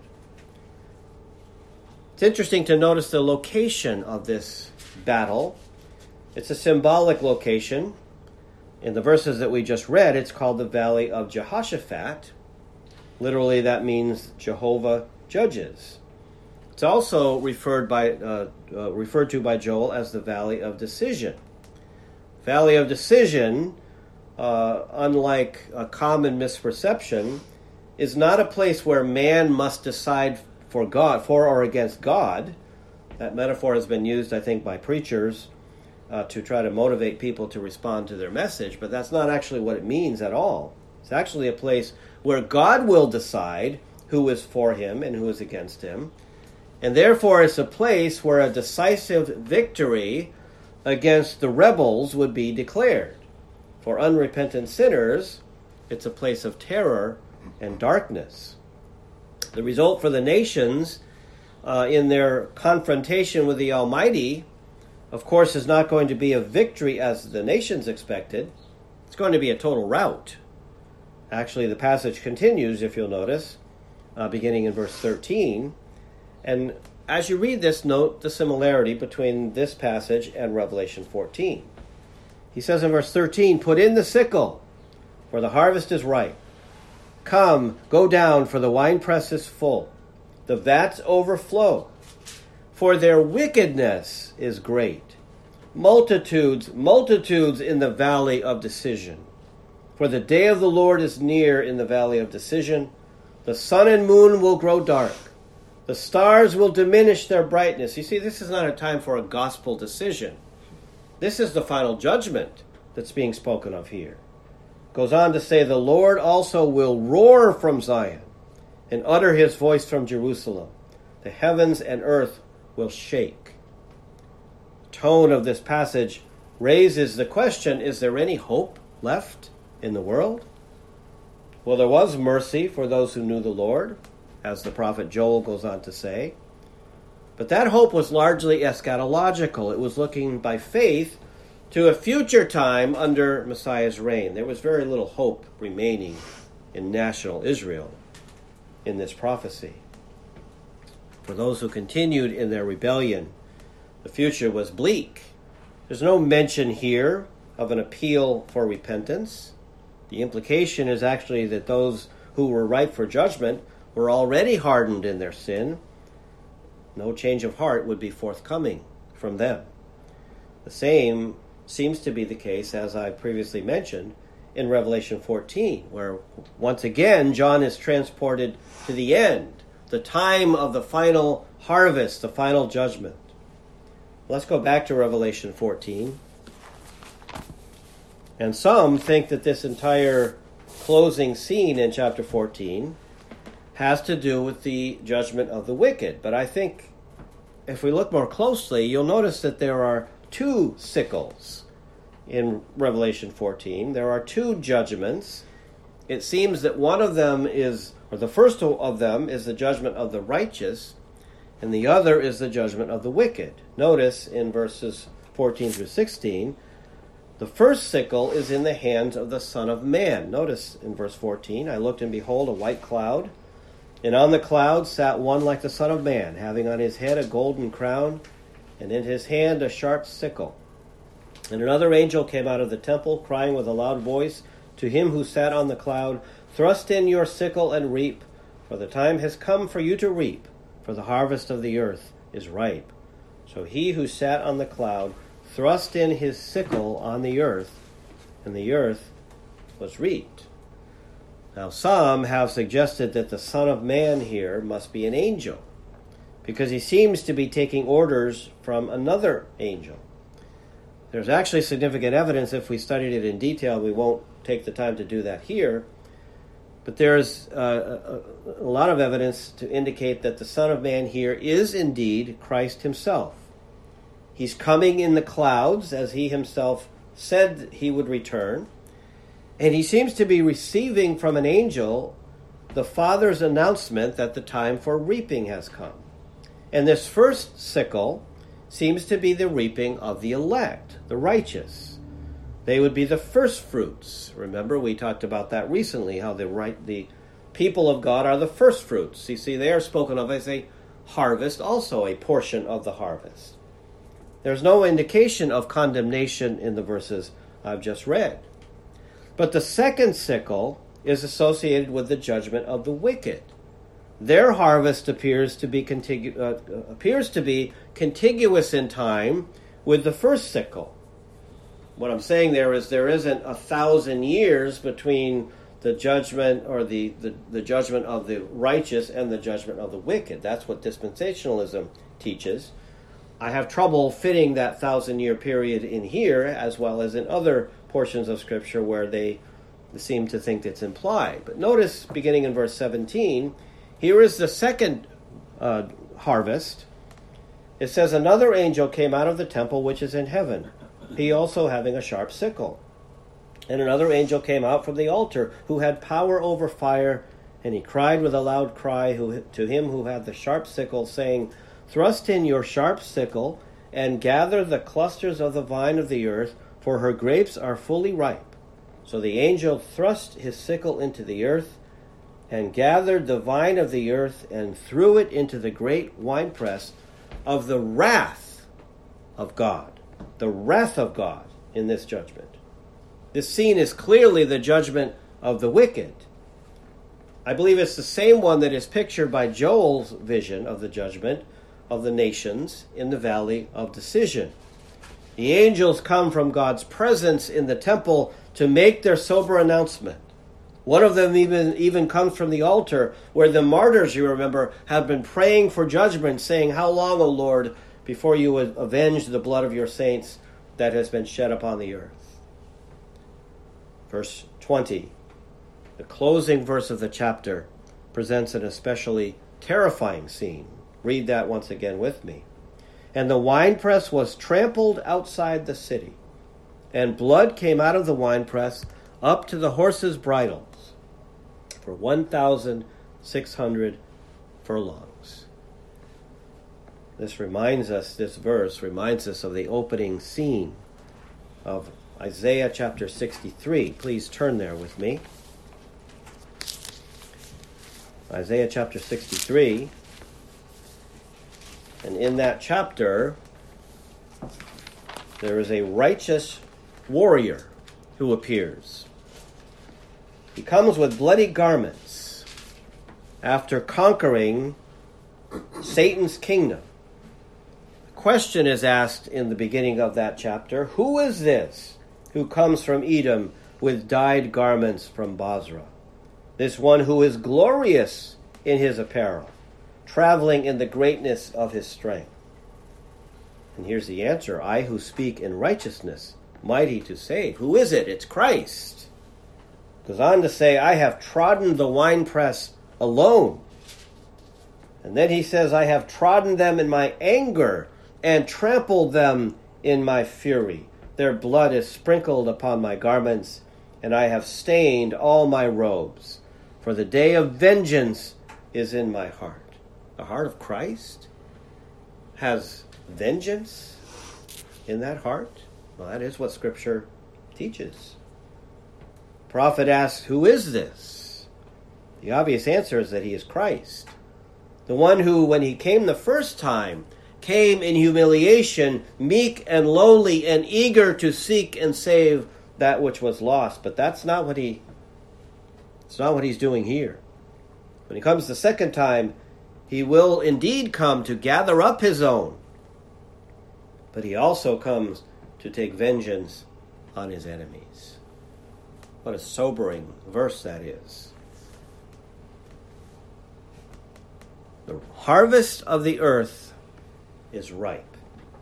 It's interesting to notice the location of this battle. It's a symbolic location. In the verses that we just read, it's called the Valley of Jehoshaphat. Literally, that means Jehovah judges. It's also referred by uh, uh, referred to by Joel as the Valley of Decision. Valley of Decision, uh, unlike a common misperception, is not a place where man must decide for God, for or against God. That metaphor has been used, I think, by preachers uh, to try to motivate people to respond to their message, but that's not actually what it means at all. It's actually a place where God will decide who is for him and who is against him. And therefore, it's a place where a decisive victory against the rebels would be declared. For unrepentant sinners, it's a place of terror and darkness. The result for the nations uh, in their confrontation with the Almighty, of course, is not going to be a victory as the nations expected. It's going to be a total rout. Actually, the passage continues, if you'll notice, uh, beginning in verse thirteen. And as you read this, note the similarity between this passage and Revelation fourteen. He says in verse thirteen, "Put in the sickle, for the harvest is ripe. Come, go down, for the winepress is full. The vats overflow. For their wickedness is great. Multitudes, multitudes in the valley of decision. For the day of the Lord is near in the valley of decision. The sun and moon will grow dark. The stars will diminish their brightness." You see, this is not a time for a gospel decision. This is the final judgment that's being spoken of here. Goes on to say, "The Lord also will roar from Zion and utter his voice from Jerusalem. The heavens and earth will shake." The tone of this passage raises the question, is there any hope left in the world? Well, there was mercy for those who knew the Lord, as the prophet Joel goes on to say. But that hope was largely eschatological. It was looking by faith to a future time under Messiah's reign. There was very little hope remaining in national Israel in this prophecy. For those who continued in their rebellion, the future was bleak. There's no mention here of an appeal for repentance. The implication is actually that those who were ripe for judgment were already hardened in their sin. No change of heart would be forthcoming from them. The same seems to be the case, as I previously mentioned, in Revelation fourteen, where once again John is transported to the end, the time of the final harvest, the final judgment. Let's go back to Revelation fourteen. And some think that this entire closing scene in chapter fourteen has to do with the judgment of the wicked. But I think if we look more closely, you'll notice that there are two sickles in Revelation fourteen. There are two judgments. It seems that one of them is, or the first of them is the judgment of the righteous, and the other is the judgment of the wicked. Notice in verses fourteen through sixteen, the first sickle is in the hands of the Son of Man. Notice in verse fourteen, I looked and behold a white cloud, and on the cloud sat one like the Son of Man, having on his head a golden crown, and in his hand a sharp sickle. And another angel came out of the temple, crying with a loud voice to him who sat on the cloud, Thrust in your sickle and reap, for the time has come for you to reap, for the harvest of the earth is ripe. So he who sat on the cloud thrust in his sickle on the earth, and the earth was reaped. Now some have suggested that the Son of Man here must be an angel, because he seems to be taking orders from another angel. There's actually significant evidence. If we studied it in detail, we won't take the time to do that here. But there's uh, a, a lot of evidence to indicate that the Son of Man here is indeed Christ himself. He's coming in the clouds, as he himself said he would return. And he seems to be receiving from an angel the Father's announcement that the time for reaping has come. And this first sickle seems to be the reaping of the elect, the righteous. They would be the first fruits. Remember, we talked about that recently, how the right, the people of God are the first fruits. You see, they are spoken of as a harvest, also a portion of the harvest. There's no indication of condemnation in the verses I've just read. But the second sickle is associated with the judgment of the wicked. Their harvest appears to be contigu- uh, appears to be contiguous in time with the first sickle. What I'm saying there is there isn't a thousand years between the judgment or the, the, the judgment of the righteous and the judgment of the wicked. That's what dispensationalism teaches. I have trouble fitting that thousand-year period in here as well as in other portions of Scripture where they seem to think it's implied. But notice, beginning in verse seventeen, here is the second uh, harvest. It says, Another angel came out of the temple which is in heaven, he also having a sharp sickle. And another angel came out from the altar, who had power over fire, and he cried with a loud cry who, to him who had the sharp sickle, saying, Thrust in your sharp sickle, and gather the clusters of the vine of the earth, for her grapes are fully ripe. So the angel thrust his sickle into the earth, and gathered the vine of the earth, and threw it into the great winepress of the wrath of God. The wrath of God in this judgment. This scene is clearly the judgment of the wicked. I believe it's the same one that is pictured by Joel's vision of the judgment of the nations in the valley of decision. The angels come from God's presence in the temple to make their sober announcement. One of them even, even comes from the altar where the martyrs, you remember, have been praying for judgment, saying, How long, O Lord, before you would avenge the blood of your saints that has been shed upon the earth? Verse twenty, the closing verse of the chapter, presents an especially terrifying scene. Read that once again with me. And the winepress was trampled outside the city, and blood came out of the winepress up to the horses' bridles for one thousand six hundred furlongs. This reminds us, this verse reminds us of the opening scene of Isaiah chapter sixty-three. Please turn there with me. Isaiah chapter sixty-three. And in that chapter, there is a righteous warrior who appears. He comes with bloody garments after conquering Satan's kingdom. A question is asked in the beginning of that chapter, who is this who comes from Edom with dyed garments from Bozrah? This one who is glorious in his apparel, traveling in the greatness of his strength. And here's the answer. I who speak in righteousness, mighty to save. Who is it? It's Christ. Goes on to say, I have trodden the winepress alone. And then he says, I have trodden them in my anger and trampled them in my fury. Their blood is sprinkled upon my garments, and I have stained all my robes. For the day of vengeance is in my heart. The heart of Christ has vengeance in that heart? Well, that is what Scripture teaches. The prophet asks, who is this? The obvious answer is that he is Christ. The one who, when he came the first time, came in humiliation, meek and lowly and eager to seek and save that which was lost. But that's not what he, it's not what he's doing here. When he comes the second time, he will indeed come to gather up his own. But he also comes to take vengeance on his enemies. What a sobering verse that is. The harvest of the earth is ripe.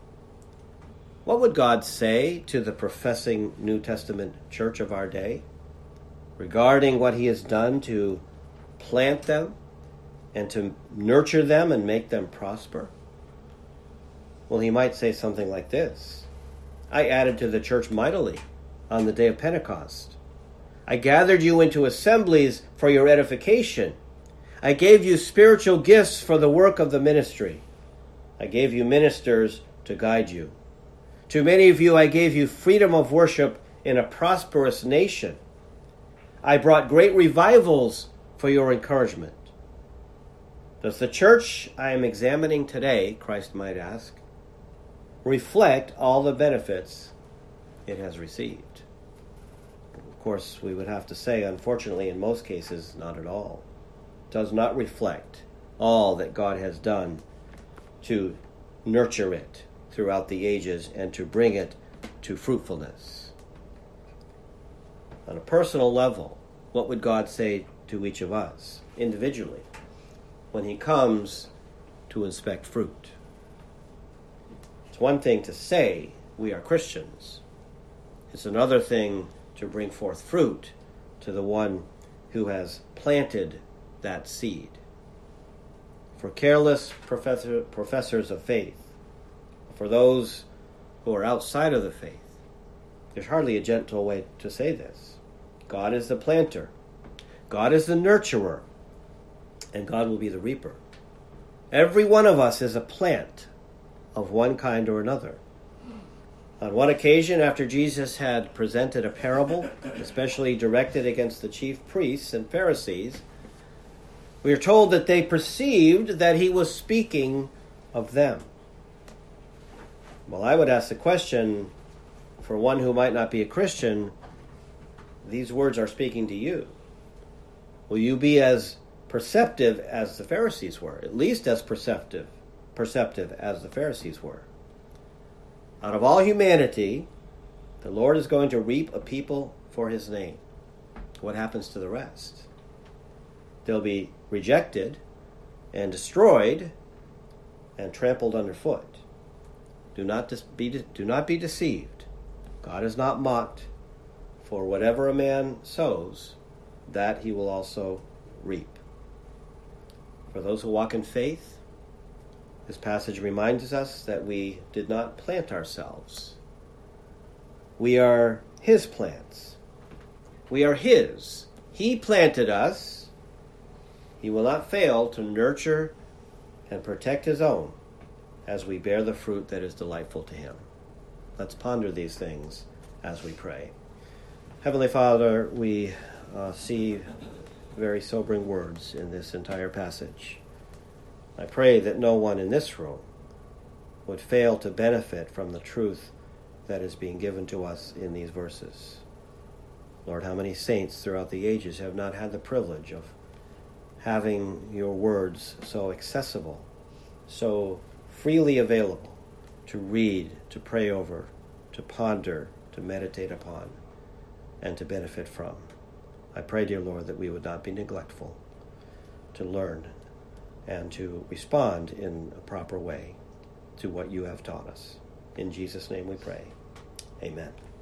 What would God say to the professing New Testament church of our day regarding what he has done to plant them and to nurture them and make them prosper? Well, he might say something like this. I added to the church mightily on the day of Pentecost. I gathered you into assemblies for your edification. I gave you spiritual gifts for the work of the ministry. I gave you ministers to guide you. To many of you I gave you freedom of worship in a prosperous nation. I brought great revivals for your encouragement. Does the church I am examining today, Christ might ask, reflect all the benefits it has received? Of course, we would have to say, unfortunately, in most cases, not at all. It does not reflect all that God has done to nurture it throughout the ages and to bring it to fruitfulness. On a personal level, what would God say to each of us individually when he comes to inspect fruit? It's one thing to say we are Christians. It's another thing to bring forth fruit to the one who has planted that seed. For careless professor, professors of faith, for those who are outside of the faith, there's hardly a gentle way to say this. God is the planter, God is the nurturer, and God will be the reaper. Every one of us is a plant of one kind or another. On one occasion, after Jesus had presented a parable, especially directed against the chief priests and Pharisees, we are told that they perceived that he was speaking of them. Well, I would ask the question, for one who might not be a Christian, these words are speaking to you. Will you be as perceptive as the Pharisees were, at least as perceptive, perceptive as the Pharisees were? Out of all humanity, the Lord is going to reap a people for his name. What happens to the rest? They'll be rejected and destroyed and trampled underfoot. Do not be, do not be deceived. God is not mocked. For whatever a man sows, that he will also reap. For those who walk in faith, this passage reminds us that we did not plant ourselves. We are his plants. We are his. He planted us. He will not fail to nurture and protect his own as we bear the fruit that is delightful to him. Let's ponder these things as we pray. Heavenly Father, we uh, see very sobering words in this entire passage. I pray that no one in this room would fail to benefit from the truth that is being given to us in these verses. Lord, how many saints throughout the ages have not had the privilege of having your words so accessible, so freely available to read, to pray over, to ponder, to meditate upon, and to benefit from. I pray, dear Lord, that we would not be neglectful to learn and to respond in a proper way to what you have taught us. In Jesus' name we pray. Amen.